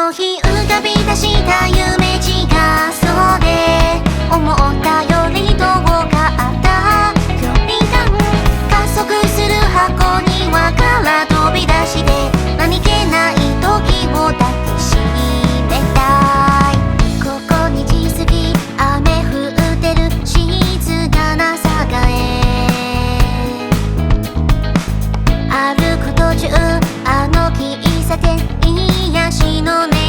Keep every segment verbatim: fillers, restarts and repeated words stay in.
の日浮かび出した夢違そうで思ったより遠かった距離感加速する箱庭から飛び出して何気ない時を抱きしめたいここにちすぎ雨降ってる静かな坂へ歩く途中あの喫茶店癒しの音色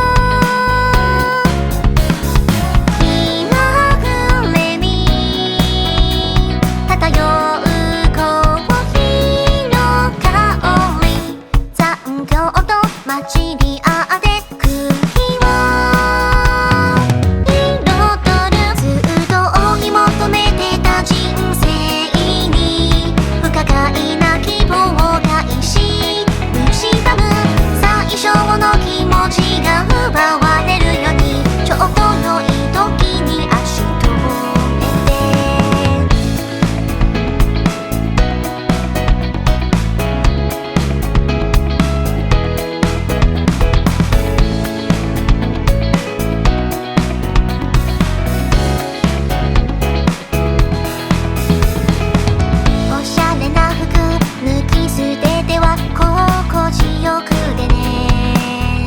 気まぐれに漂うコーヒーの香り残響と混じり合って空気を彩るずっと追い求めてた人生に不可解な希望が意し蝕む最初の気持ちが奪われるようにちょっと良い時に足止めておしゃれな服抜き捨てては心地よくでね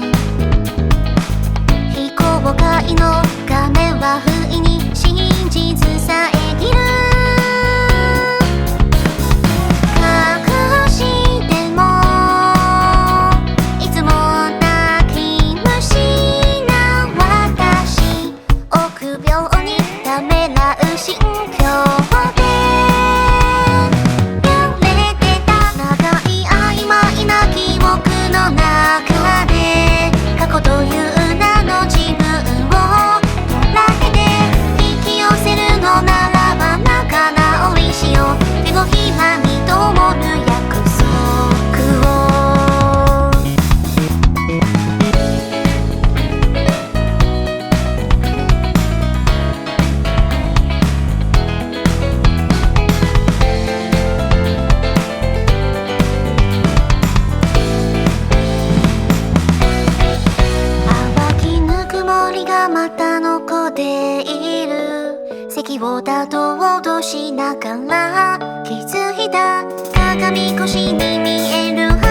非公開のカメラ不意に真実遮る隠してもいつも泣き虫な私臆病にためらう心境で揺れてた長い曖昧な記憶の中で過去という名の自分を捉えて引き寄せるのならば仲直りしよう手のひらに灯る約束を淡きぬくもりがまた残っている席を立とうとしながら気づいた鏡越しに見える